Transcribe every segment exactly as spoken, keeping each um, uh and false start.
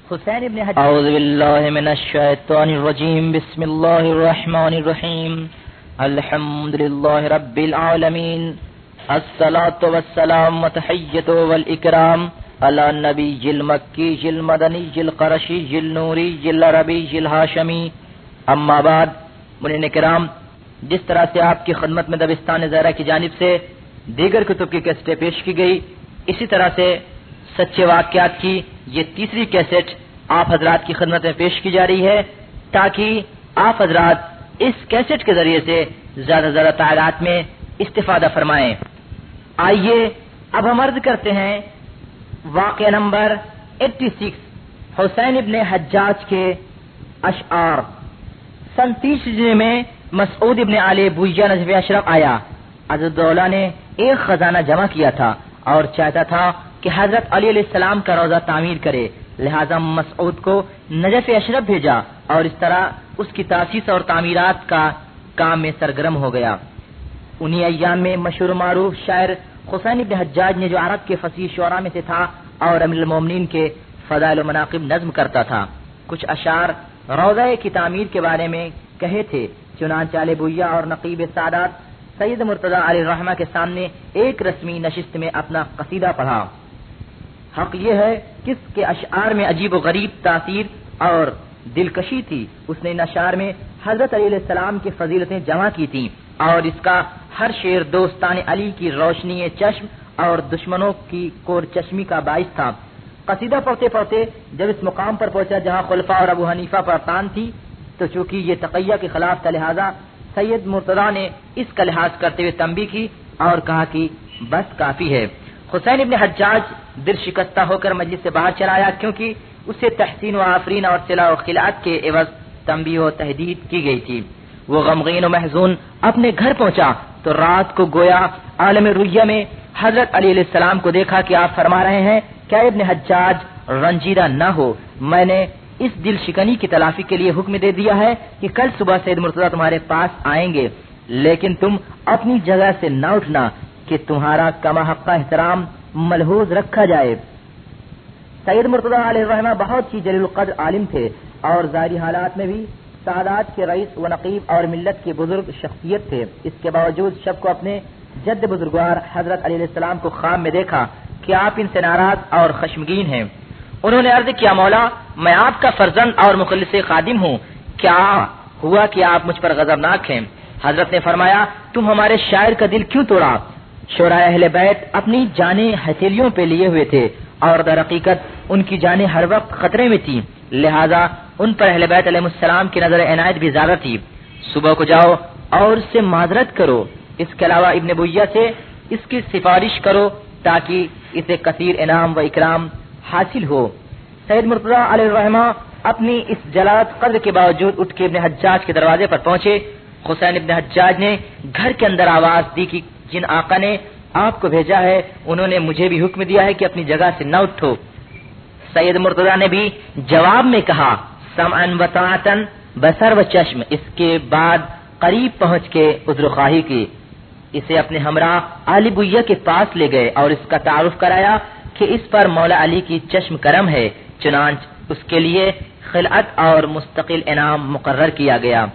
حسین ابن حجاج اعوذ باللہ من الشیطان الرجیم بسم اللہ الرحمن الرحیم الحمد للہ رب العالمین الصلاة والسلام وتحیت والاکرام علی نبی المکی المدنی القرشی النوری العربی الہاشمی اما بعد منین کرام، جس طرح سے آپ کی خدمت میں دبستان زہرا کی جانب سے دیگر کتب کی کیسٹیں پیش کی گئی، اسی طرح سے سچے واقعات کی یہ تیسری کیسٹ آپ حضرات کی خدمت میں پیش کی جا رہی ہے، تاکہ آپ حضرات اس کیسٹ کے ذریعے سے زیادہ زیادہ تعداد میں استفادہ فرمائیں۔ آئیے اب ہم عرض کرتے ہیں واقعہ نمبر چھیاسی، حسین ابن حجاج کے اشعار۔ سن تیسری میں مسعود ابن علی بویہ نجف اشرف آیا۔ حضرت دولا نے ایک خزانہ جمع کیا تھا اور چاہتا تھا کہ حضرت علی علیہ السلام کا روضہ تعمیر کرے، لہذا مسعود کو نجف اشرف بھیجا اور اس طرح اس کی تاسیس اور تعمیرات کا کام میں سرگرم ہو گیا۔ انہی ایام میں مشہور معروف شاعر حسین ابن حجاج نے جو عرب کے فصیح شعراء میں سے تھا اور امیر المومنین کے فضائل و مناقب نظم کرتا تھا، کچھ اشعار روضہ کی تعمیر کے بارے میں کہے تھے۔ چنانچہ علی بویہ اور نقیب سادات سید مرتضی علیہ الرحمہ کے سامنے ایک رسمی نشست میں اپنا قصیدہ پڑھا۔ حق یہ ہے کہ اس کے اشعار میں عجیب و غریب تاثیر اور دلکشی تھی۔ اس نے ان اشعار میں حضرت علی علیہ السلام کی فضیلتیں جمع کی تھیں اور اس کا ہر شعر دوستان علی کی روشنی چشم اور دشمنوں کی کور چشمی کا باعث تھا۔ قصیدہ پڑھتے پڑھتے جب اس مقام پر پہنچا جہاں خلفاء اور ابو حنیفہ پر تان تھی، تو چونکہ یہ تقیہ کے خلاف تھا، لہذا سید مرتضیٰ نے اس کا لحاظ کرتے ہوئے تنبیہ کی اور کہا کہ بس کافی ہے۔ حسین ابن حجاج دل شکستہ ہو کر مجلس سے باہر چلا آیا، کیونکہ اسے تحسین و آفرین اور صلاح و خلعت کے عوض تنبیہ و تہدید کی گئی تھی۔ وہ غمگین و محزون اپنے گھر پہنچا تو رات کو گویا عالم رؤیہ میں حضرت علی علیہ السلام کو دیکھا کہ آپ فرما رہے ہیں کہ ابن حجاج رنجیدہ نہ ہو، میں نے اس دل شکنی کی تلافی کے لیے حکم دے دیا ہے کہ کل صبح سید مرتضیٰ تمہارے پاس آئیں گے، لیکن تم اپنی جگہ سے نہ اٹھنا کہ تمہارا کما حق احترام ملحوظ رکھا جائے۔ سید مرتضیٰ علیہ الرحمہ بہت ہی جلیل القدر عالم تھے اور ظاہری حالات میں بھی سادات کے رئیس و نقیب اور ملت کے بزرگ شخصیت تھے۔ اس کے باوجود شب کو اپنے جد بزرگوار حضرت علی علیہ السلام کو خواب میں دیکھا کہ آپ ان سے ناراض اور خشمگین ہیں۔ انہوں نے عرض کیا، مولا میں آپ کا فرزند اور مخلص خادم ہوں، کیا ہوا کہ آپ مجھ پر غضبناک ہیں؟ حضرت نے فرمایا، تم ہمارے شاعر کا دل کیوں توڑا؟ شعراء اہل بیت اپنی جانیں ہتھیلیوں پہ لیے ہوئے تھے اور در حقیقت ان کی جانیں ہر وقت خطرے میں تھی، لہذا ان پر اہل بیت علیہ السلام کی نظر عنایت بھی زیادہ تھی۔ صبح کو جاؤ اور اس سے معذرت کرو، اس کے علاوہ ابن بویہ سے اس کی سفارش کرو تاکہ اسے کثیر انعام و اکرام حاصل ہو۔ سید مرتضیٰ علیہ الرحمہ اپنی اس جلالت قدر کے باوجود اٹھ کے ابن حجاج کے دروازے پر پہنچے۔ حسین ابن حجاج نے گھر کے اندر آواز دی کہ جن آقا نے آپ کو بھیجا ہے انہوں نے مجھے بھی حکم دیا ہے کہ اپنی جگہ سے نہ اٹھو۔ سید مرتضیٰ نے بھی جواب میں کہا، سمعا و طاعتا بصر و چشم۔ اس کے بعد قریب پہنچ کے عذر خواہی کی، اسے اپنے ہمراہ علی بویہ کے پاس لے گئے اور اس کا تعارف کرایا کہ اس پر مولا علی کی چشم کرم ہے، چنانچہ اس کے لیے خلعت اور مستقل انعام مقرر کیا گیا۔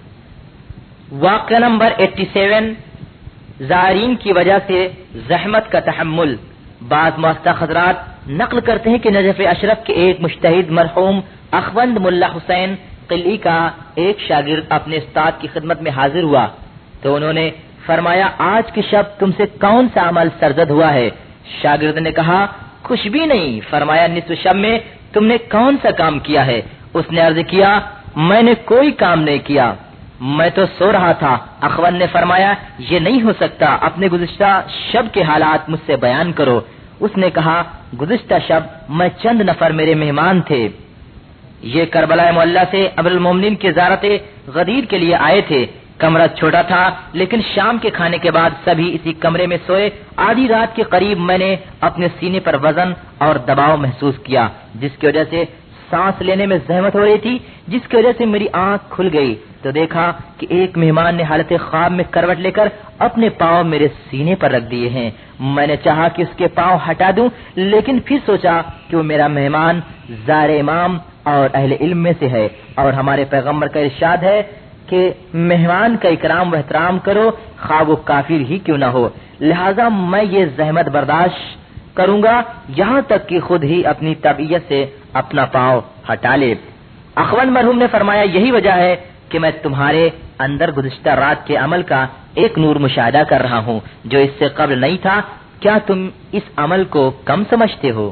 واقعہ نمبر ستاسی، زائرین کی وجہ سے زحمت کا تحمل۔ بعض مؤثق حضرات نقل کرتے ہیں کہ نجف اشرف کے ایک مجتہد مرحوم اخوند ملا حسین قلی کا ایک شاگرد اپنے استاد کی خدمت میں حاضر ہوا تو انہوں نے فرمایا، آج کی شب تم سے کون سا عمل سرزد ہوا ہے؟ شاگرد نے کہا، کچھ بھی نہیں۔ فرمایا، نصف شب میں تم نے کون سا کام کیا ہے؟ اس نے عرض کیا، میں نے کوئی کام نہیں کیا، میں تو سو رہا تھا۔ اخوند نے فرمایا، یہ نہیں ہو سکتا، اپنے گزشتہ شب کے حالات مجھ سے بیان کرو۔ اس نے کہا، گزشتہ شب میں چند نفر میرے مہمان تھے، یہ کربلا معلیٰ سے امیر المومنین کی زیارت غدیر کے لیے آئے تھے۔ کمرہ چھوٹا تھا لیکن شام کے کھانے کے بعد سبھی اسی کمرے میں سوئے۔ آدھی رات کے قریب میں نے اپنے سینے پر وزن اور دباؤ محسوس کیا، جس کی وجہ سے सांस लेने में जहमत हो रही थी, जिसकी वजह से मेरी आंख खुल गई तो देखा कि एक मेहमान ने हालत ख्वाब में करवट लेकर अपने पांव मेरे सीने पर रख दिए हैं। मैंने चाहा कि उसके पांव हटा दूं, लेकिन फिर सोचा कि वो मेरा मेहमान ज़ार इमाम और अहले इल्म में से है, और हमारे पैगंबर का इरशाद है कि मेहमान का इकराम व एहतराम करो, खा वो काफिर ही क्यों ना हो। लिहाजा मैं ये जहमत बर्दाश्त करूंगा यहाँ तक कि खुद ही अपनी तबीयत से अपना पांव हटा ले। अखवंद मरहूम ने फरमाया, यही वजह है कि मैं तुम्हारे अंदर गुज़िश्ता रात के अमल का एक नूर मुशाहिदा कर रहा हूँ जो इससे कब्ल नहीं था। क्या तुम इस अमल को कम समझते हो?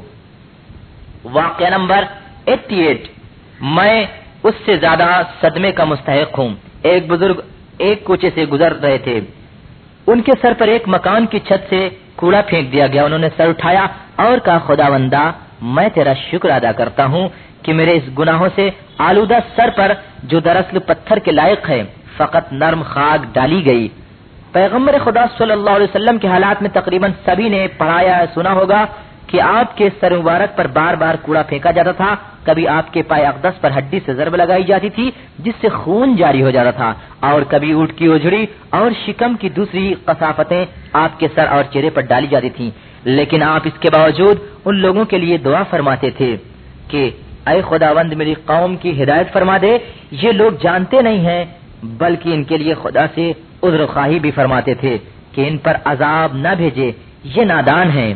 वाक़या नंबर अठासी, मैं उससे ज्यादा सदमे का मुस्तहिक हूँ। एक बुजुर्ग एक कोचे से गुजर रहे थे, उनके सर पर एक मकान की छत से कूड़ा फेंक दिया गया। उन्होंने सर उठाया और कहा, खुदावंदा मैं तेरा शुक्र अदा करता हूँ कि मेरे इस गुनाहों से आलूदा सर पर, जो दरअसल पत्थर के लायक है, फकत नर्म खाक डाली गई। पैगंबर खुदा सल्लल्लाहु अलैहि वसल्लम के हालात में तकरीबन सभी ने पढ़ाया सुना होगा कि आपके सर मुबारक पर बार बार कूड़ा फेंका जाता था। कभी आपके पाए अक़दस पर हड्डी से ज़रब लगाई जाती थी जिससे खून जारी हो जाता था, और कभी ऊँट की ओझड़ी और शिकम की दूसरी कसाफतें आपके सर और चेहरे पर डाली जाती थी। लेकिन आप इसके बावजूद उन लोगों के लिए दुआ फरमाते थे कि ऐ खुदावंद मेरी कौम की हिदायत फरमा दे। ये लोग जानते नहीं हैं, बल्कि इनके लिए खुदा से उज़्र ख़्वाही भी फरमाते थे कि इन पर अजाब न भेजे, ये नादान हैं।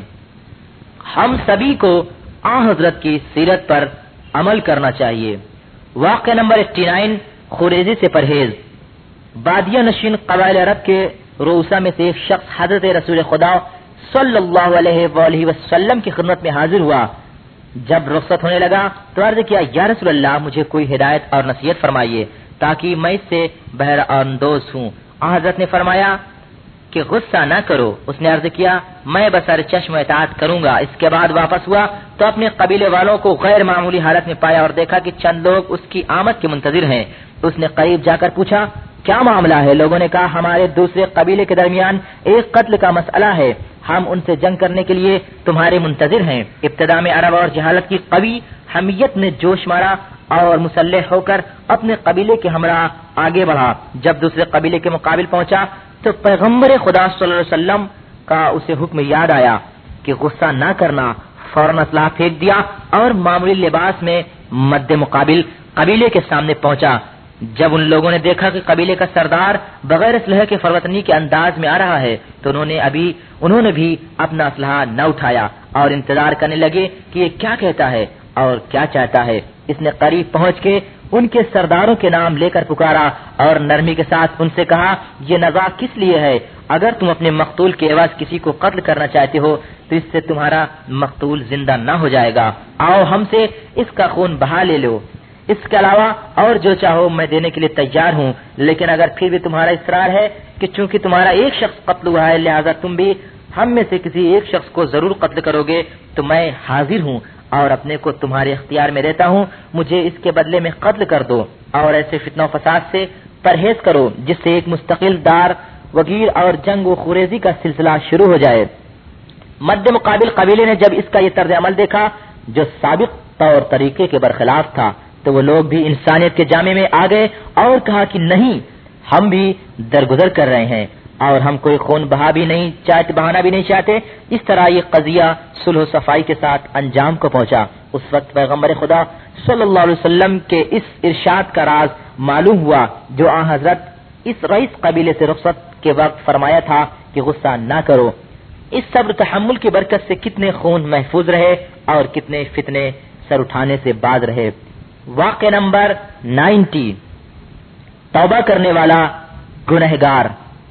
हम सभी को आ हजरत की सीरत पर अमल करना चाहिए। वाक़या नंबर नवासी, खुरेजी से परहेज। बादिया नशीन क़बाइल अरब के रोसा में से एक शख्स हजरत रसूल खुदा सल्लल्लाहु अलैहि वसल्लम की खिदमत में हाजिर हुआ। जब रुखसत होने लगा तो अर्ज किया, या रसूल अल्लाह मुझे कोई हिदायत और नसीहत फरमाइए ताकि मैं इससे बहर अंदोज हूँ। हजरत ने फरमाया कि गुस्सा न करो। उसने अर्ज किया, मैं बसर चश्म इताअत करूंगा। इसके बाद वापस हुआ तो अपने कबीले वालों को गैर मामूली हालत में पाया और देखा कि चंद लोग उसकी आमद के मुंतजिर हैं। उसने करीब जाकर पूछा, क्या मामला है? लोगों ने कहा, हमारे दूसरे कबीले के दरमियान एक कत्ल का मसला है, हम उनसे जंग करने के लिए तुम्हारे मुंतजिर हैं। इब्तिदा में अरब और जहालत की कवी हमियत ने जोश मारा और मुसल्लह होकर अपने कबीले के हमरा आगे बढ़ा। जब दूसरे कबीले के मुकाबिल पहुंचा तो पैगंबर खुदा सल्लल्लाहु अलैहि वसल्लम का उसे हुक्म याद आया कि गुस्सा न करना। फौरन असलाह फेंक दिया और मामूली लिबास में मद्दे मुकाबिल कबीले के सामने पहुंचा। जब उन लोगों ने देखा कि कबीले का सरदार बगैर असलहे के फरवतनी के अंदाज में आ रहा है तो उन्होंने अभी उन्होंने भी अपना असलहा न उठाया और इंतजार करने लगे कि ये क्या कहता है और क्या चाहता है। इसने करीब पहुंच के उनके सरदारों के नाम लेकर पुकारा और नरमी के साथ उनसे कहा, ये नज़ा किस लिए है? अगर तुम अपने मकतूल के एवज किसी को कत्ल करना चाहते हो तो इससे तुम्हारा मकतूल जिंदा न हो जाएगा। आओ हमसे इसका खून बहा ले लो। इसके अलावा और जो चाहो मैं देने के लिए तैयार हूँ, लेकिन अगर फिर भी तुम्हारा इसरार है कि चूंकि तुम्हारा एक शख्स कत्ल हुआ है लिहाजा तुम भी हम में से किसी एक शख्स को जरूर कत्ल करोगे, तो मैं हाजिर हूँ और अपने को तुम्हारे इख्तियार में रहता हूँ। मुझे इसके बदले में कत्ल कर दो और ऐसे फितना फसाद से परहेज करो जिससे एक मुस्तकिल दार वगीर और जंग व खुरेजी का सिलसिला शुरू हो जाए। मध्य मुकाबिल कबीले ने जब इसका ये तर्ज अमल देखा जो साबिक तौर तरीके के बरखिलाफ था तो वो लोग भी इंसानियत के जामे में आ गए और कहा कि नहीं, हम भी दरगुजर कर रहे हैं और हम कोई खून बहा भी नहीं चाहते, बहाना भी नहीं चाहते। इस तरह ये कजिया सुलह सफाई के साथ अंजाम को पहुंचा। उस वक्त पैगंबर खुदा सल्लल्लाहु अलैहि वसल्लम के इस इरशाद का राज मालूम हुआ जो आ हजरत इस रईस कबीले से रुखसत के वक्त फरमाया था कि गुस्सा न करो। इस सब्र तहम्मुल की बरकत से कितने खून महफूज रहे और कितने फितने सर उठाने से बाज रहे। वाक़या नंबर नब्बे, तौबा करने वाला गुनहगार।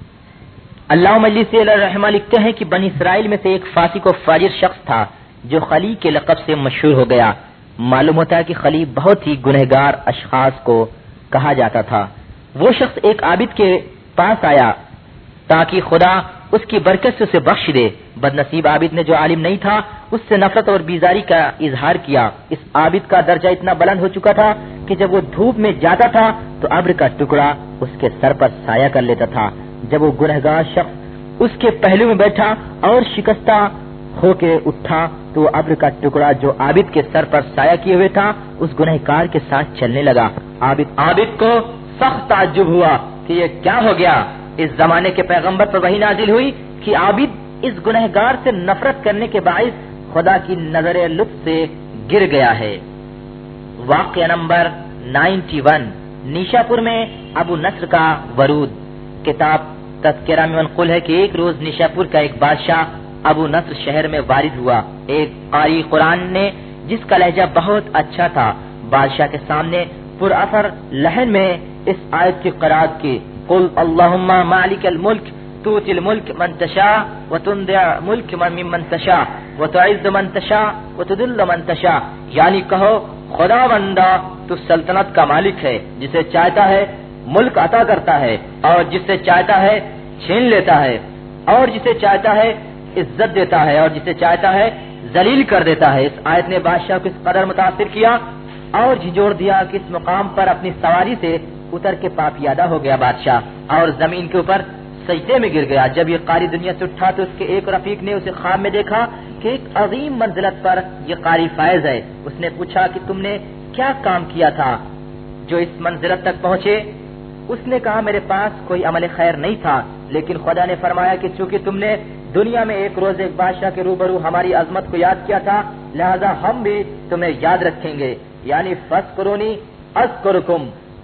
अल्लाह मजलिस रहमा लिखते हैं कि बनी इसराइल में से एक फासिक और फाजिर शख्स था जो खली के लक़ब से मशहूर हो गया। मालूम होता है कि खली बहुत ही गुनहगार अशखास को कहा जाता था। वो शख्स एक आबिद के पास आया ताकि खुदा उसकी बरकत से उसे बख्श दे। बदनसीब आबिद ने जो आलिम नहीं था उससे नफरत और बीजारी का इजहार किया। इस आबिद का दर्जा इतना बुलंद हो चुका था कि जब वो धूप में जाता था तो अब्र का टुकड़ा उसके सर पर साया कर लेता था। जब वो गुनहगार शख्स उसके पहलू में बैठा और शिकस्ता ہو کے اٹھا تو ابر کا ٹکڑا جو عابد کے سر پر سایہ کیے ہوئے تھا اس گنہگار کے ساتھ چلنے لگا. عابد عابد کو سخت تعجب ہوا کہ یہ کیا ہو گیا. اس زمانے کے پیغمبر پر وحی نازل ہوئی کہ عابد اس گنہگار سے نفرت کرنے کے باعث خدا کی نظر لطف سے گر گیا ہے. واقعہ نمبر نائنٹی ون. نیشاپور میں ابو نصر کا ورود. کتاب تذکرہ میں منقول ہے کہ ایک روز نیشاپور کا ایک بادشاہ ابو نصر شہر میں وارد ہوا. ایک قاری قرآن نے جس کا لہجہ بہت اچھا تھا بادشاہ کے سامنے پر اثر لہن میں اس آیت کی قرات کی قل اللہم مالک الملک تؤتی الملک من تشاء وتنزع ملک من ممن تشاء وتعز من تشاء وتذل من تشاء. یعنی کہو خدا بندہ تو سلطنت کا مالک ہے، جسے چاہتا ہے ملک عطا کرتا ہے اور جسے چاہتا ہے چھین لیتا ہے اور جسے چاہتا ہے عزت دیتا ہے اور جسے چاہتا ہے ذلیل کر دیتا ہے. اس آیت نے بادشاہ کو اس قدر متاثر کیا اور جھنجھوڑ دیا کہ اس مقام پر اپنی سواری سے اتر کے پاپیادہ ہو گیا بادشاہ اور زمین کے اوپر سجدے میں گر گیا. جب یہ قاری دنیا سے اٹھا تو اس کے ایک رفیق نے اسے خواب میں دیکھا کہ ایک عظیم منزلت پر یہ قاری فائز ہے. اس نے پوچھا کہ تم نے کیا کام کیا تھا جو اس منزلت تک پہنچے؟ اس نے کہا میرے پاس کوئی عمل خیر نہیں تھا، لیکن خدا نے فرمایا کہ چونکہ تم نے دنیا میں ایک روز ایک بادشاہ کے روبرو ہماری عظمت کو یاد کیا تھا لہذا ہم بھی تمہیں یاد رکھیں گے. یعنی فذکرونی اذکرکم،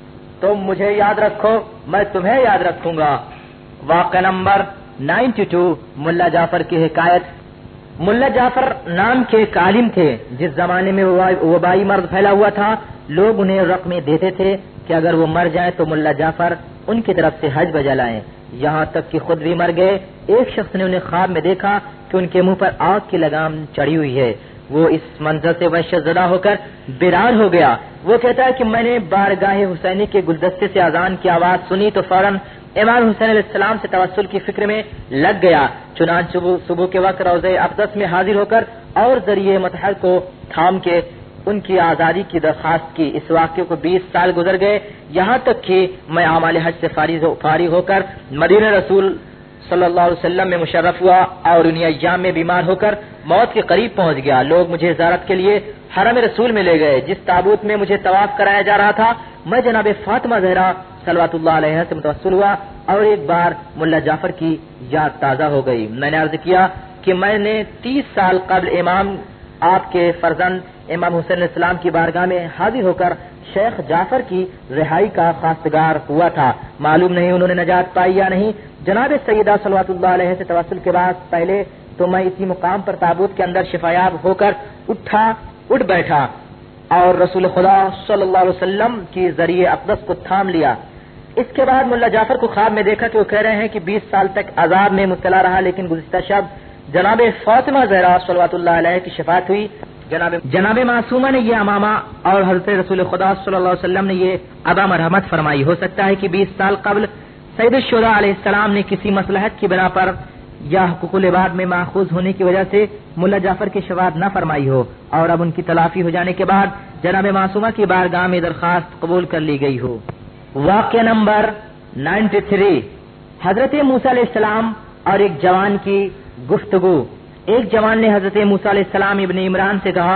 تم مجھے یاد رکھو میں تمہیں یاد رکھوں گا. واقعہ نمبر نائنٹی ٹو. ملا جعفر کی حکایت. ملا جعفر نام کے ایک عالم تھے. جس زمانے میں وبائی مرض پھیلا ہوا تھا لوگ انہیں رقمیں دیتے تھے کہ اگر وہ مر جائیں تو ملا جعفر ان کی طرف سے حج بجا لائیں. یہاں تک کہ خود بھی مر گئے. ایک شخص نے انہیں خواب میں دیکھا کہ ان کے منہ پر آگ کی لگام چڑھی ہوئی ہے. وہ اس منظر سے وحشت زدہ ہو کر بیدار ہو گیا. وہ کہتا ہے کہ میں نے بارگاہ حسینی کے گلدستے سے اذان کی آواز سنی تو فوراً امام حسین علیہ السلام سے توسل کی فکر میں لگ گیا. چنانچہ صبح کے وقت روضہ اقدس میں حاضر ہو کر اور ذریعہ مطہر کو تھام کے ان کی آزادی کی درخواست کی. اس واقعے کو بیس سال گزر گئے یہاں تک کہ میں اعمال حج سے فارغ ہو کر مدینہ رسول صلی اللہ علیہ وسلم میں مشرف ہوا اور انہی ایام میں بیمار ہو کر موت کے قریب پہنچ گیا. لوگ مجھے زیارت کے لیے حرم رسول میں لے گئے. جس تابوت میں مجھے طواف کرایا جا رہا تھا میں جناب فاطمہ زہرا صلوات اللہ علیہ سے متوسل ہوا اور ایک بار ملا جعفر کی یاد تازہ ہو گئی. میں نے عرض کیا کہ میں نے تیس سال قبل امام آپ کے فرزند امام حسین علیہ السلام کی بارگاہ میں حاضر ہو کر شیخ جعفر کی رہائی کا خواستگار ہوا تھا. معلوم نہیں انہوں نے نجات پائی یا نہیں. جناب سیدہ صلوات اللہ علیہ سے توسل کے بعد پہلے تو میں اسی مقام پر تابوت کے اندر شفایاب ہو کر اٹھا اٹھ بیٹھا اور رسول خدا صلی اللہ علیہ وسلم کی ذریعہ اقدس کو تھام لیا. اس کے بعد ملا جعفر کو خواب میں دیکھا کہ وہ کہہ رہے ہیں کہ بیس سال تک عذاب میں مبتلا رہا لیکن گزشتہ شب جناب فاطمہ زہرا صلوات اللہ علیہ کی شفاعت ہوئی. جناب جناب معصومہ نے یہ امامہ اور حضرت رسول خدا صلی اللہ علیہ وسلم نے یہ ابا مرحمت فرمائی. ہو سکتا ہے کہ بیس سال قبل سید الشہداء علیہ السلام نے کسی مصلحت کی بنا پر یا حقوق العباد میں ماخوذ ہونے کی وجہ سے ملا جعفر کی شفاعت نہ فرمائی ہو اور اب ان کی تلافی ہو جانے کے بعد جناب معصومہ کی بارگاہ میں درخواست قبول کر لی گئی ہو. واقعہ نمبر نائنٹی تھری. حضرت موسیٰ علیہ السلام اور ایک جوان کی گفتگو. ایک جوان نے حضرت موسیٰ علیہ السلام ابن عمران سے کہا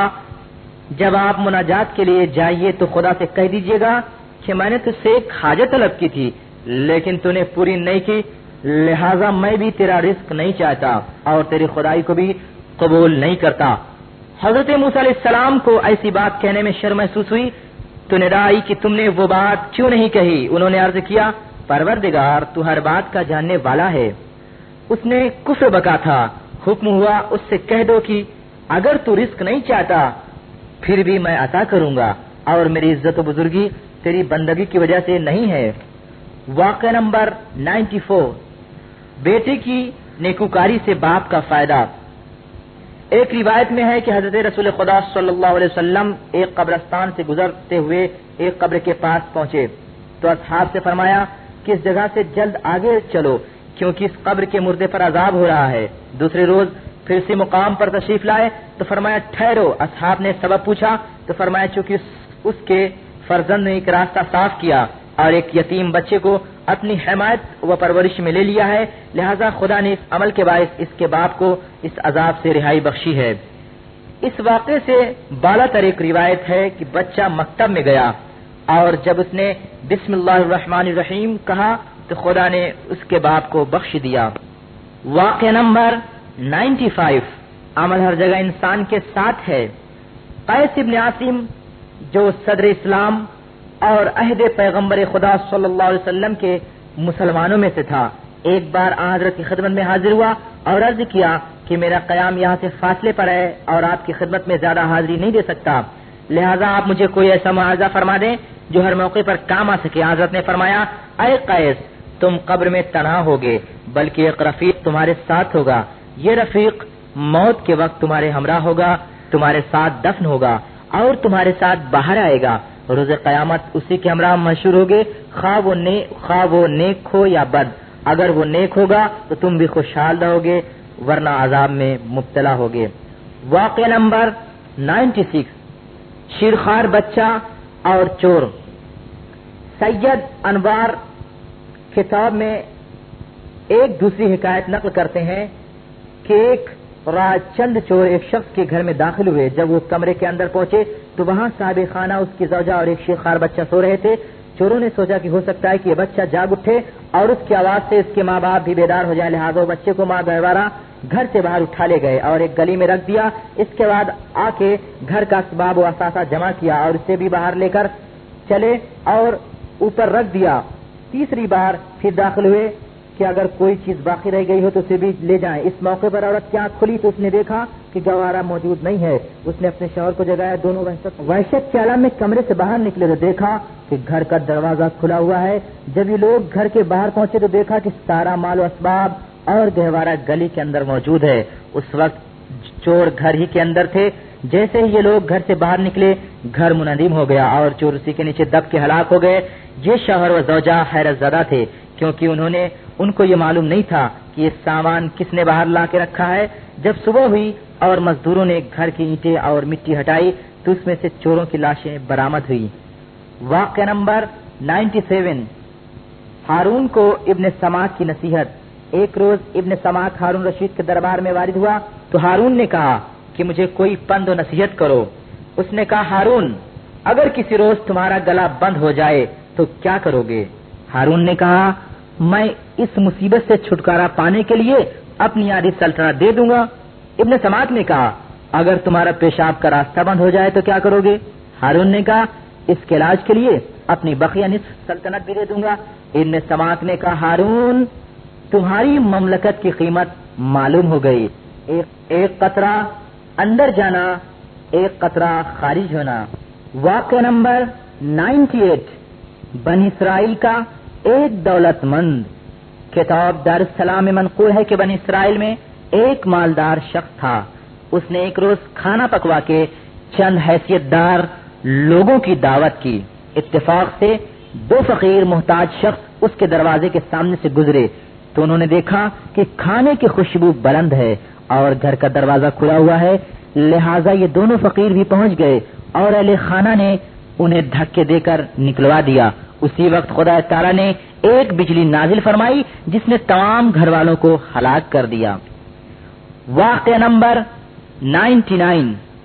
جب آپ مناجات کے لیے جائیے تو خدا سے کہہ دیجیے گا کہ میں نے تجھ سے ایک حاجت طلب کی تھی لیکن تو نے پوری نہیں کی لہذا میں بھی تیرا رزق نہیں چاہتا اور تیری خدائی کو بھی قبول نہیں کرتا. حضرت موسیٰ علیہ السلام کو ایسی بات کہنے میں شرم محسوس ہوئی تو ندا آئی کہ تم نے وہ بات کیوں نہیں کہی. انہوں نے عرض کیا پروردگار تو ہر بات کا جاننے والا ہے. اس نے کفر بکا تھا. حکم ہوا اس سے کہہ دو کہ اگر تو رزق نہیں چاہتا پھر بھی میں عطا کروں گا اور میری عزت و بزرگی تیری بندگی کی وجہ سے نہیں ہے. واقعہ نمبر نائنٹی فور. بیٹے کی نیکوکاری سے باپ کا فائدہ. ایک روایت میں ہے کہ حضرت رسول خدا صلی اللہ علیہ وسلم ایک قبرستان سے گزرتے ہوئے ایک قبر کے پاس پہنچے تو اصحاب سے فرمایا کہ اس جگہ سے جلد آگے چلو کیونکہ اس قبر کے مردے پر عذاب ہو رہا ہے. دوسرے روز پھر سے مقام پر تشریف لائے تو فرمایا ٹھہرو. اصحاب نے سبب پوچھا تو فرمایا چونکہ اس کے فرزند نے ایک راستہ صاف کیا اور ایک یتیم بچے کو اپنی حمایت و پرورش میں لے لیا ہے، لہذا خدا نے اس عمل کے باعث اس کے باپ کو اس عذاب سے رہائی بخشی ہے۔ اس واقعے سے بالا تر ایک روایت ہے کہ بچہ مکتب میں گیا اور جب اس نے بسم اللہ الرحمن الرحیم کہا تو خدا نے اس کے باپ کو بخش دیا۔ واقعہ نمبر پچانوے، عمل ہر جگہ انسان کے ساتھ ہے۔ قیس ابن عاصم جو صدر اسلام اور عہد پیغمبر خدا صلی اللہ علیہ وسلم کے مسلمانوں میں سے تھا، ایک بار حضرت کی خدمت میں حاضر ہوا اور عرض کیا کہ میرا قیام یہاں سے فاصلے پر ہے اور آپ کی خدمت میں زیادہ حاضری نہیں دے سکتا، لہذا آپ مجھے کوئی ایسا معاوضہ فرما دیں جو ہر موقع پر کام آ سکے۔ حضرت نے فرمایا، اے قیس، تم قبر میں تنہا ہوگے بلکہ ایک رفیق تمہارے ساتھ ہوگا، یہ رفیق موت کے وقت تمہارے ہمراہ ہوگا، تمہارے ساتھ دفن ہوگا اور تمہارے ساتھ باہر آئے گا، روز قیامت اسی کے ہمراہ مشہور ہوگے، خواہ وہ نیک خواہ وہ نیک ہو یا بد، اگر وہ نیک ہوگا تو تم بھی خوشحال رہو گے ورنہ عذاب میں مبتلا ہوگے۔ واقعہ نمبر چھیانوے، شیرخوار بچہ اور چور۔ سید انوار کتاب میں ایک دوسری حکایت نقل کرتے ہیں کہ ایک رات چند چور ایک شخص کے گھر میں داخل ہوئے، جب وہ کمرے کے اندر پہنچے تو وہاں صاحب خانہ، اس کی زوجہ اور ایک شیرخوار بچہ سو رہے تھے۔ چوروں نے سوچا کہ ہو سکتا ہے کہ یہ بچہ جاگ اٹھے اور اس کی آواز سے اس کے ماں باپ بھی بیدار ہو جائے، لہٰذا وہ بچے کو ماں گہوارہ گھر سے باہر اٹھا لے گئے اور ایک گلی میں رکھ دیا۔ اس کے بعد آ کے گھر کا اسباب و اثاثہ جمع کیا اور اسے بھی باہر لے کر چلے اور اوپر رکھ دیا۔ تیسری بار پھر داخل ہوئے کہ اگر کوئی چیز باقی رہ گئی ہو تو اسے بھی لے جائیں۔ اس موقع پر عورت کی آنکھ کھلی تو اس نے دیکھا کہ گوارا موجود نہیں ہے، اس نے اپنے شوہر کو جگایا، دونوں وحشت کے عالم میں کمرے سے باہر نکلے تو دیکھا کہ گھر کا دروازہ کھلا ہوا ہے۔ جب یہ لوگ گھر کے باہر پہنچے تو دیکھا کہ سارا مال و اسباب اور گہوارہ گلی کے اندر موجود ہے۔ اس وقت چور گھر ہی کے اندر تھے۔ جیسے ہی یہ لوگ گھر سے باہر نکلے گھر منہدم ہو گیا اور چور اسی کے نیچے دب کے ہلاک ہو گئے۔ یہ شوہر و زوجہ حیرت زدہ تھے کیونکہ انہوں نے ان کو یہ معلوم نہیں تھا کہ یہ سامان کس نے باہر لا کے رکھا ہے۔ جب صبح ہوئی اور مزدوروں نے گھر کی اینٹیں اور مٹی ہٹائی تو اس میں سے چوروں کی لاشیں برآمد ہوئی۔ واقعہ نمبر سینتالیس، ہارون کو ابن سماک کی نصیحت۔ ایک روز ابن سماک ہارون رشید کے دربار میں وارد ہوا تو ہارون نے کہا کہ مجھے کوئی پند و نصیحت کرو۔ اس نے کہا، ہارون، اگر کسی روز تمہارا گلا بند ہو جائے تو کیا کرو گے؟ ہارون نے کہا، میں اس مصیبت سے چھٹکارا پانے کے لیے اپنی آدھی سلطنت دے دوں گا۔ ابن سماک نے کہا، اگر تمہارا پیشاب کا راستہ بند ہو جائے تو کیا کرو گے؟ ہارون نے کہا، اس کے علاج کے لیے اپنی بقیہ نصف سلطنت بھی دے دوں گا۔ ابن سماک نے کہا، ہارون، تمہاری مملکت کی قیمت معلوم ہو گئی، ایک, ایک قطرہ اندر جانا، ایک قطرہ خارج ہونا۔ واقعہ نمبر اٹھانوے، بنی اسرائیل کا ایک دولت مند۔ کتاب دار السلام میں منقول ہے کہ بنی اسرائیل میں ایک مالدار شخص تھا۔ اس نے ایک روز کھانا پکوا کے چند حیثیت دار لوگوں کی دعوت کی۔ اتفاق سے دو فقیر محتاج شخص اس کے دروازے کے سامنے سے گزرے تو انہوں نے دیکھا کہ کھانے کی خوشبو بلند ہے اور گھر کا دروازہ کھلا ہوا ہے، لہٰذا یہ دونوں فقیر بھی پہنچ گئے اور اہل خانہ نے انہیں دھکے دے کر نکلوا دیا۔ اسی وقت خدا تعالیٰ نے ایک بجلی نازل فرمائی جس نے تمام گھر والوں کو ہلاک کر دیا۔ واقعہ نمبر ننانوے،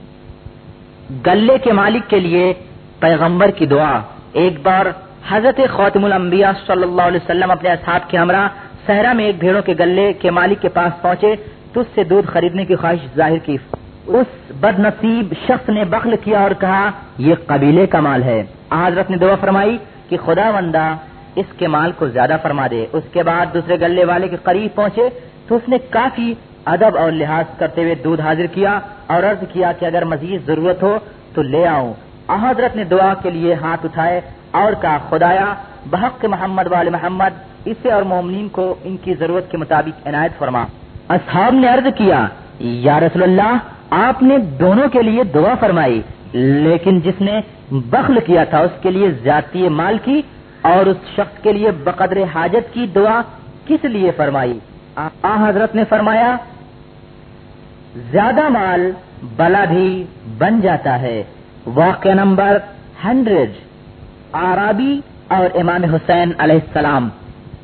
گلے کے مالک کے لیے پیغمبر کی دعا۔ ایک بار حضرت خاتم الانبیاء صلی اللہ علیہ وسلم اپنے اصحاب کے ہمراہ صحرا میں ایک بھیڑوں کے گلے کے مالک کے پاس پہنچے تو اس سے دودھ خریدنے کی خواہش ظاہر کی۔ اس بد نصیب شخص نے بخل کیا اور کہا، یہ قبیلے کا مال ہے۔ حضرت نے دعا فرمائی کہ خدا بندہ اس کے مال کو زیادہ فرما دے۔ اس کے بعد دوسرے گلے والے کے قریب پہنچے تو اس نے کافی ادب اور لحاظ کرتے ہوئے دودھ حاضر کیا اور عرض کیا کہ اگر مزید ضرورت ہو تو لے آؤں۔ حضرت نے دعا کے لیے ہاتھ اٹھائے اور کہا، خدایا بحق محمد وال محمد اسے اور مومنین کو ان کی ضرورت کے مطابق عنایت فرما۔ اصحاب نے عرض کیا، یا رسول اللہ، آپ نے دونوں کے لیے دعا فرمائی لیکن جس نے بخل کیا تھا اس کے لیے زیادتی مال کی اور اس شخص کے لیے بقدر حاجت کی دعا کس لیے فرمائی؟ آ حضرت نے فرمایا، زیادہ مال بلا بھی بن جاتا ہے۔ واقعہ نمبر ہنڈریڈ، آرابی اور امام حسین علیہ السلام۔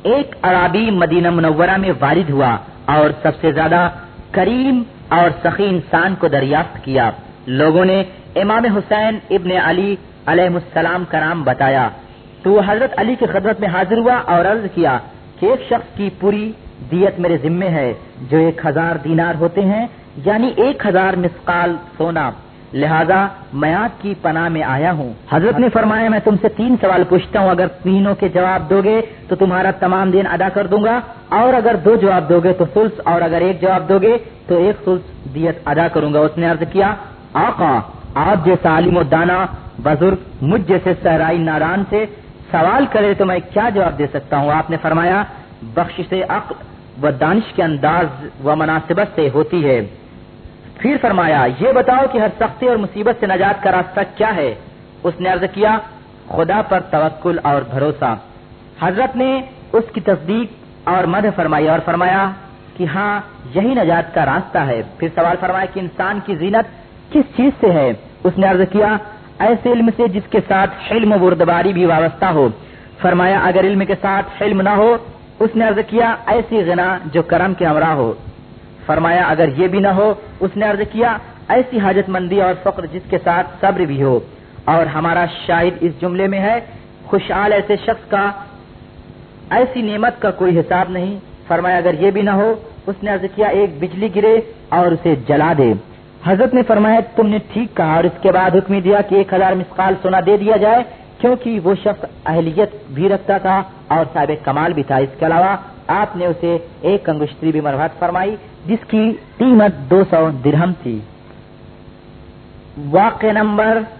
ایک अराबी मदीना मुनव्वरा में वारिद हुआ और सबसे ज्यादा करीम और सखी इंसान को दरियाफ्त किया। लोगों ने इमाम हुसैन इब्न अली अलैहिस्सलाम का नाम बताया तो हजरत अली की खिदमत में हाजिर हुआ और अर्ज किया कि एक शख्स की पूरी दियत मेरे जिम्मे है जो एक हजार दीनार होते हैं, यानी एक हजार मिसकाल सोना, लिहाजा मैं आपकी पनाह में आया हूँ। हजरत ने फरमाया मैं तुमसे तीन सवाल पूछता हूँ, अगर तीनों के जवाब दोगे तो तुम्हारा तमाम दिन अदा कर दूंगा, और अगर दो जवाब दोगे तो सुल्स, और अगर एक जवाब दोगे तो एक सुल्स दियत अदा करूंगा। उसने अर्ज किया आका आप जैसा आलिम दाना बुजुर्ग मुझ जैसे सहराई नारान से सवाल करे तो मैं क्या जवाब दे सकता हूँ। आपने फरमाया बख्शिश अक्ल व दानिश के अंदाज व मुनासिबत से होती है। फिर फरमाया ये बताओ कि हर सख्ती और मुसीबत से नजात का रास्ता क्या है। उसने अर्ज किया खुदा पर तवक्कुल और भरोसा। हजरत ने उसकी तस्दीक और मदह फरमाई और फरमाया कि हाँ यही नजात का रास्ता है। फिर सवाल फरमाया कि इंसान की जीनत किस चीज से है। उसने अर्ज किया ऐसे इल्म से जिसके साथ इल्म बुर्दबारी भी वाबस्ता हो। फरमाया अगर इल्म के साथ इल्म न हो। उसने अर्ज किया ऐसी गिना जो करम के हमरा हो। फरमाया अगर ये भी न हो। उसने अर्ज किया ऐसी हाजतमंदी और फक्र जिसके साथ सब्र भी हो। और हमारा शाहिद इस जुमले में है खुशहाल ऐसे शख्स का ऐसी नेमत का कोई हिसाब नहीं। फरमाया अगर ये भी न हो। उसने अर्ज किया एक बिजली गिरे और उसे जला दे। हजरत ने फरमाया तुमने ठीक कहा, और इसके बाद हुक्म दिया कि एक हजार मिसकाल सोना दे दिया जाए, क्योंकि वो शख्स अहलियत भी रखता था और साहिब कमाल भी था। इसके अलावा आपने उसे एक अंगुश्ती भी मरहमत फरमाई जिसकी कीमत दो सौ दिरहम थी। वाक़े नंबर एक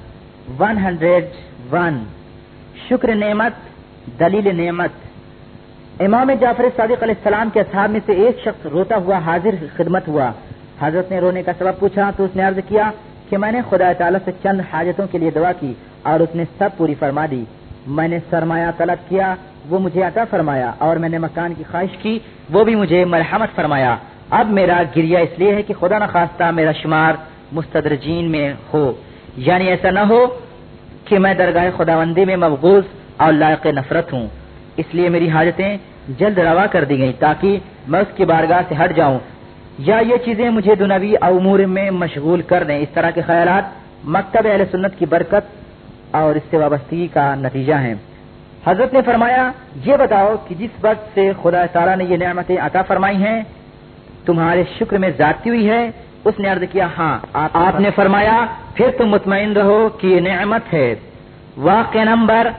सौ एक शुक्र नेमत दलील नेमत। इमाम जाफर सादिक अलैहिस्सलाम के असहाब में से एक शख्स रोता हुआ हाजिर खिदमत हुआ। हजरत ने रोने का सबब पूछा तो उसने अर्ज किया कि मैंने खुदा ताला से चंद हाजतों के लिए दुआ की और उसने सब पूरी फरमा दी। मैंने सरमाया तलब किया, वो मुझे अता फरमाया, और मैंने मकान की ख्वाहिश की, वो भी मुझे मरहमत फरमाया। अब मेरा गिरिया इसलिए है कि खुदा न खास्ता मेरा शुमार मुस्तदरजीन में हो, यानी ऐसा न हो कि मैं दरगाह खुदावंदी में मबगूज और लायक नफरत हूँ। इसलिए मेरी हाजतें जल्द रवा कर दी गई ताकि मैं उसकी बारगाह से हट जाऊं, या ये चीजें मुझे दुनवी उमूर में मशगूल कर दें। इस तरह के ख्यालात मकतब अहले सुन्नत की बरकत और इससे वाबस्तगी का नतीजा है। हजरत ने फरमाया ये बताओ कि जिस वक्त से खुदा ताला ने ये नेमतें अता फरमाई हैं तुम्हारे शुक्र में ज्यादती हुई है। उसने अर्ज किया हाँ। आप, आपने फरमाया फिर तुम मुतमईन रहो कि ये नेमत है। वाक़या नंबर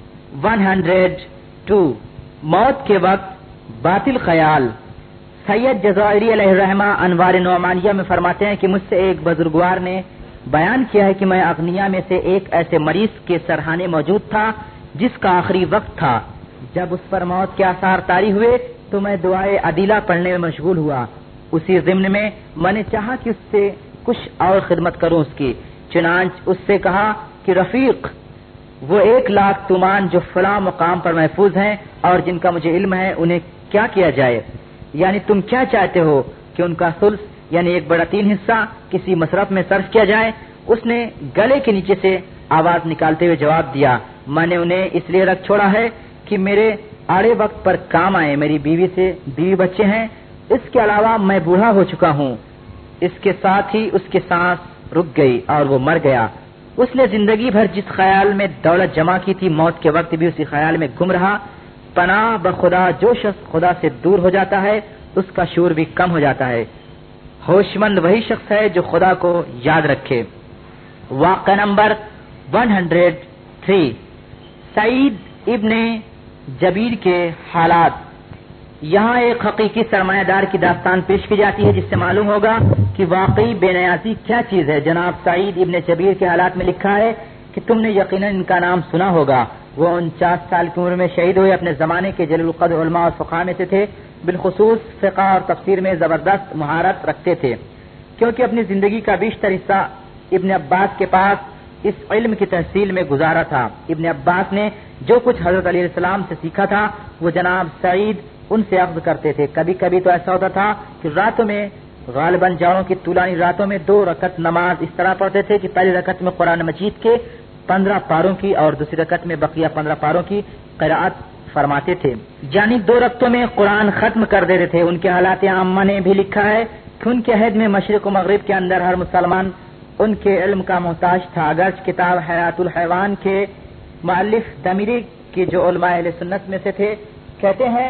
एक सौ दो मौत के वक्त बातिल ख्याल। सैयद जज़ाइरी अलैहिर्रहमा अनवार नौमानिया में फरमाते हैं कि मुझसे एक बुजुर्गवार ने बयान किया है कि मैं अगनिया में से एक ऐसे मरीज के सरहाने मौजूद था जिसका आखिरी वक्त था। जब उस पर मौत के आसार तारी हुए तो मैं दुआए अदीला पढ़ने में मशगूल हुआ। उसी ज़िम्न में मैंने चाहा कि उससे कुछ और खिदमत करूं उसकी। चुनांच उससे कहा कि रफीक वो एक लाख तुमान जो फला मुकाम पर महफूज हैं और जिनका मुझे इल्म है उन्हें क्या किया जाए, यानी तुम क्या चाहते हो कि उनका सुल्स यानी एक बड़ा तीन हिस्सा किसी मसरफ में सर्फ किया जाए। उसने गले के नीचे से आवाज निकालते हुए जवाब दिया मैंने उन्हें इसलिए रख छोड़ा है कि मेरे आड़े वक्त पर काम आए। मेरी बीवी से बीवी बच्चे हैं, इसके अलावा मैं बूढ़ा हो चुका हूँ। इसके साथ ही उसकी सांस रुक गई और वो मर गया। उसने जिंदगी भर जिस ख्याल में दौलत जमा की थी मौत के वक्त भी उसी ख्याल में गुम रहा। पनाह बखुदा जो शख्स खुदा से दूर हो जाता है उसका शूर भी कम हो जाता है। होशमंद वही शख्स है जो खुदा को याद रखे। वाक़या नंबर एक सौ तीन सईद इब्ने जबीर के हालात। यहाँ एक हकीकी सरमायादार की दास्तान पेश की जाती है जिससे मालूम होगा कि वाकई बेनियाजी क्या चीज है। जनाब सईद इब्ने जबीर के हालात में लिखा है कि तुमने यकीनन इनका नाम सुना होगा। वो उनचास साल की उम्र में शहीद हुए। अपने जमाने के जलील क़द्र उलमा और फ़ुक़हा में से थे। बिलखुसूस फ़िक़्ह और तफ़सीर में जबरदस्त महारत रखते थे, क्योंकि अपनी जिंदगी का बीशतर हिस्सा इब्ने अब्बास के पास इस इल्म की तहसील में गुजारा था। इब्ने अब्बास ने जो कुछ हजरत अली अलैहिस्सलाम से सीखा था वो जनाब सईद उनसे अख्ज़ करते थे। कभी कभी तो ऐसा होता था कि रातों में गालिबन जाड़ों की तुलानी रातों में दो रकत नमाज इस तरह पढ़ते थे कि पहली रकत में कुरान मजीद के पंद्रह पारों की और दूसरी रकत में बकिया पंद्रह पारों की क़िराअत فرماتے تھے، یعنی دو رکعتوں میں قرآن ختم کر دیتے تھے۔ ان کے حالات عامہ نے بھی لکھا ہے کہ ان کے عہد میں مشرق و مغرب کے اندر ہر مسلمان ان کے علم کا محتاج تھا۔ اگرچہ کتاب حیات الحیوان کے مؤلف دمیری کے جو علماء اہل سنت میں سے تھے کہتے ہیں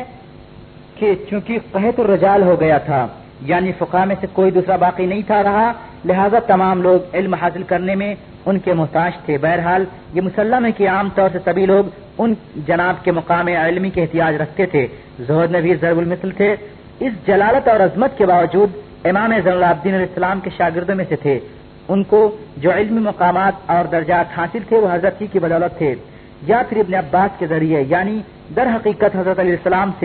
کہ چونکہ قحط الرجال ہو گیا تھا، یعنی فقہاء میں سے کوئی دوسرا باقی نہیں تھا رہا، لہذا تمام لوگ علم حاصل کرنے میں ان کے محتاج تھے۔ بہرحال یہ مسلم ہے کہ عام طور سے سبھی لوگ ان جناب کے مقام علمی کے احتیاج رکھتے تھے۔ زہد نبی ضرب المثل تھے۔ اس جلالت اور عظمت کے باوجود امام زین العابدین علیہ السلام کے شاگردوں میں سے تھے۔ ان کو جو علمی مقامات اور درجات حاصل تھے وہ حضرت ہی کی بدولت تھے یا پھر ابن عباس کے ذریعے، یعنی در حقیقت حضرت علیہ السلام سے۔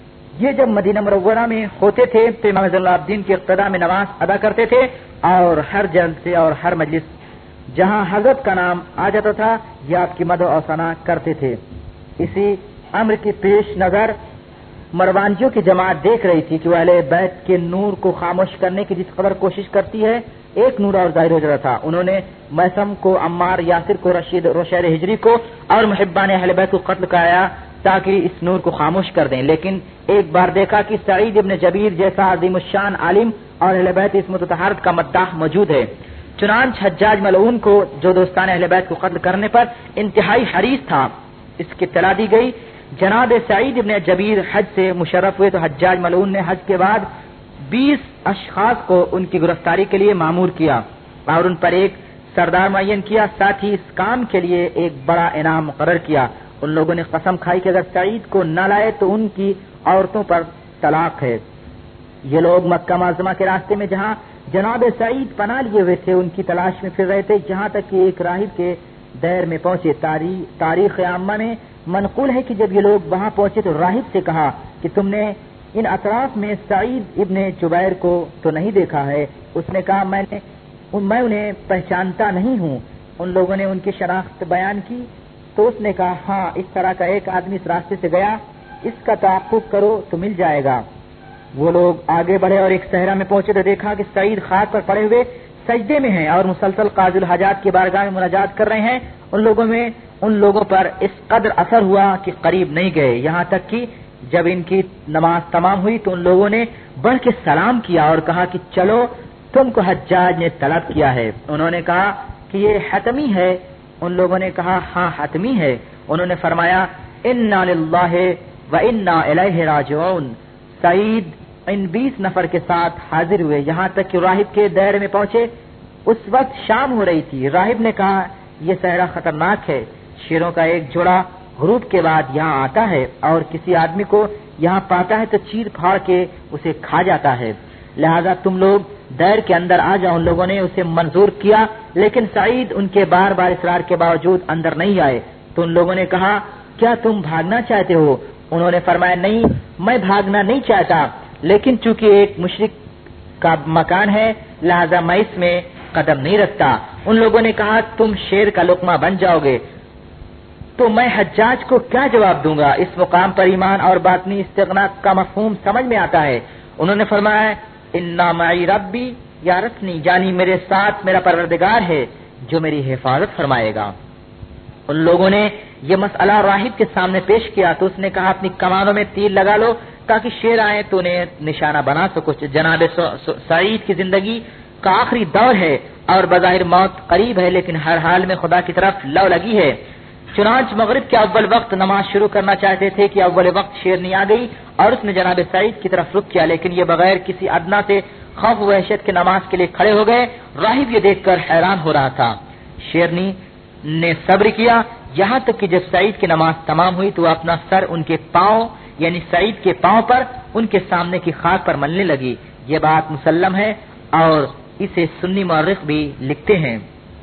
یہ جب مدینہ منورہ میں ہوتے تھے تو امام زین العابدین کی اقتداء میں نماز ادا کرتے تھے، اور ہر جلسے اور ہر مجلس جہاں حضرت کا نام آ جاتا تھا یہ آپ کی مدح و ثنا کرتے تھے۔ اسی امر کی پیش نظر مروانجیوں کی جماعت دیکھ رہی تھی کہ وہ اہل بیت کے نور کو خاموش کرنے کی جس قدر کوشش کرتی ہے ایک نور اور ظاہر ہو جاتا تھا۔ انہوں نے میثم کو، عمار، یاسر کو، رشید روشیر ہجری کو اور محبان اہل بیت کو قتل کرایا تاکہ اس نور کو خاموش کر دیں، لیکن ایک بار دیکھا کہ سعید ابن جبیر جیسا عظیم الشان عالم اور اہل بیت عصمت و طہارت کا مداح موجود ہے۔ چنانچہ حجاج ملعون کو جو دوستان اہل بیت کو قتل کرنے پر انتہائی حریص تھا اس کی اطلاع دی گئی۔ جناب سعید ابن جبیر حج سے مشرف ہوئے تو حجاج ملعون نے حج کے بعد بیس اشخاص کو ان کی گرفتاری کے لیے مامور کیا اور ان پر ایک سردار معین کیا، ساتھ ہی اس کام کے لیے ایک بڑا انعام مقرر کیا۔ ان لوگوں نے قسم کھائی کہ اگر سعید کو نہ لائے تو ان کی عورتوں پر طلاق ہے۔ یہ لوگ مکہ معظمہ کے راستے میں جہاں جناب سعید پناہ لیے ہوئے تھے ان کی تلاش میں پھر رہے تھے، جہاں تک کہ ایک راہب کے دیر میں پہنچے۔ تاریخ عامہ میں منقول ہے کہ جب یہ لوگ وہاں پہنچے تو راہب سے کہا کہ تم نے ان اطراف میں سعید ابن جبیر کو تو نہیں دیکھا ہے؟ اس نے کہا میں نے میں انہیں پہچانتا نہیں ہوں۔ ان لوگوں نے ان کی شناخت بیان کی تو اس نے کہا ہاں اس طرح کا ایک آدمی اس راستے سے گیا، اس کا تعاقب کرو تو مل جائے گا۔ وہ لوگ آگے بڑھے اور ایک صحرا میں پہنچے تو دیکھا کہ سعید خاک پر پڑے ہوئے سجدے میں ہیں اور مسلسل قاضی الحاجات کی بارگاہ میں مناجات کر رہے ہیں۔ ان لوگوں میں ان لوگوں پر اس قدر اثر ہوا کہ قریب نہیں گئے، یہاں تک کہ جب ان کی نماز تمام ہوئی تو ان لوگوں نے بڑھ کے سلام کیا اور کہا کہ چلو تم کو حجاج نے طلب کیا ہے۔ انہوں نے کہا کہ یہ حتمی ہے؟ ان لوگوں نے کہا ہاں حتمی ہے۔ انہوں نے فرمایا انا للہ و انا الیہ راجعون۔ سعید ان بیس نفر کے ساتھ حاضر ہوئے یہاں تک کہ راہب کے دائرے میں پہنچے۔ اس وقت شام ہو رہی تھی۔ راہب نے کہا یہ صحرا خطرناک ہے، شیروں کا ایک جوڑا غروب کے بعد یہاں آتا ہے اور کسی آدمی کو یہاں پاتا ہے تو چیر پھاڑ کے اسے کھا جاتا ہے، لہذا تم لوگ دیر کے اندر آ جاؤ۔ ان لوگوں نے اسے منظور کیا لیکن سعید ان کے بار بار اصرار کے باوجود اندر نہیں آئے تو ان لوگوں نے کہا کیا تم بھاگنا چاہتے ہو؟ انہوں نے فرمایا نہیں میں بھاگنا نہیں چاہتا، لیکن چونکہ ایک مشرک کا مکان ہے لہذا میں اس میں قدم نہیں رکھتا۔ ان لوگوں نے کہا تم شیر کا لقمہ بن جاؤ گے تو میں حجاج کو کیا جواب دوں گا؟ اس مقام پر ایمان اور باطنی استغنا کا مفہوم سمجھ میں آتا ہے۔ انہوں نے فرمایا انا معی ربی یارثنی، یعنی میرے ساتھ میرا پروردگار ہے جو میری حفاظت فرمائے گا۔ ان لوگوں نے یہ مسئلہ راہب کے سامنے پیش کیا تو اس نے کہا اپنی کمانوں میں تیر لگا لو تاکہ شیر آئے تو انہیں نشانہ بنا سکو۔ جناب سعید کی زندگی کا آخری دور ہے اور بظاہر موت قریب ہے لیکن ہر حال میں خدا کی طرف لو لگی ہے۔ چنانچہ مغرب کے اول وقت نماز شروع کرنا چاہتے تھے کہ اول وقت شیرنی آ گئی اور اس نے جناب سعید کی طرف رخ کیا، لیکن یہ بغیر کسی ادنا سے خوف و وحشت کے نماز کے لیے کھڑے ہو گئے۔ راہب یہ دیکھ کر حیران ہو رہا تھا۔ شیرنی نے صبر کیا یہاں تک کہ جب سعید کی نماز تمام ہوئی تو اپنا سر ان کے پاؤں یعنی سعید کے پاؤں پر ان کے سامنے کی خاک پر ملنے لگی۔ یہ بات مسلم ہے اور اسے سنی مورخ بھی لکھتے ہیں۔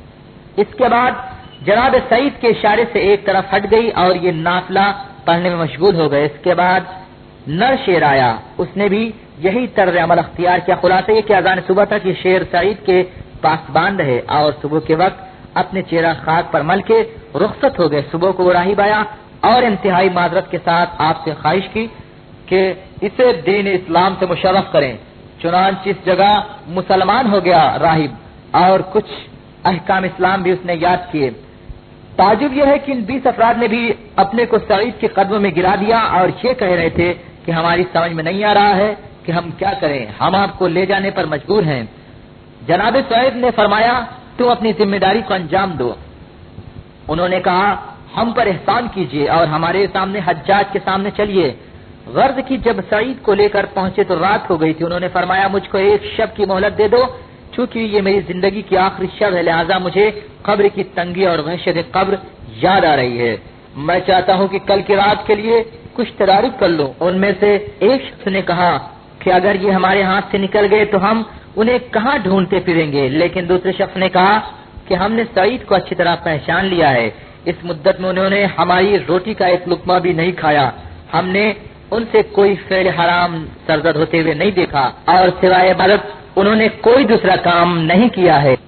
اس کے بعد جناب سعید کے اشارے سے ایک طرف ہٹ گئی اور یہ نافلہ پڑھنے میں مشغول ہو گئے۔ اس کے بعد نر شیر آیا، اس نے بھی یہی طرز عمل اختیار کیا۔ خلاصہ یہ کہ اذان صبح تک یہ شیر سعید کے پاس باندھ رہے اور صبح کے وقت اپنے چہرہ خاک پر مل کے رخصت ہو گئے۔ صبح کو وہ راہب آیا اور انتہائی معذرت کے ساتھ آپ سے خواہش کی کہ اسے دین اسلام سے مشرف کریں۔ چنانچہ اس جگہ مسلمان ہو گیا راہب اور کچھ احکام اسلام بھی اس نے یاد کیے۔ ताजुब यह है कि इन बीस अफराद ने भी अपने को सईद के कदमों में गिरा दिया और ये कह रहे थे कि हमारी समझ में नहीं आ रहा है कि हम क्या करें, हम आपको ले जाने पर मजबूर हैं। जनाब सईद ने फरमाया, तुम अपनी जिम्मेदारी को अंजाम दो। उन्होंने कहा, हम पर एहसान कीजिए और हमारे सामने हज्जाज के सामने चलिए। गर्ज की जब सईद को लेकर पहुंचे तो रात हो गई थी। उन्होंने फरमाया, मुझको एक शब की मोहलत दे दो, चूंकि ये मेरी जिंदगी की आखिरी शब है, लिहाजा मुझे कब्र की तंगी और वहशत कब्र याद आ रही है। मैं चाहता हूँ कि कल की रात के लिए कुछ तैयारी कर लूं। उनमें से एक शख्स ने कहा कि अगर ये हमारे हाथ से निकल गए तो हम उन्हें कहाँ ढूंढते फिरेंगे, लेकिन दूसरे शख्स ने कहा कि हमने सईद को अच्छी तरह पहचान लिया है। इस मुद्दत में उन्होंने हमारी रोटी का एक लुकमा भी नहीं खाया। हमने उनसे कोई फेल हराम सरजद होते हुए नहीं देखा और सिवाय इबादत उन्होंने कोई दूसरा काम नहीं किया है।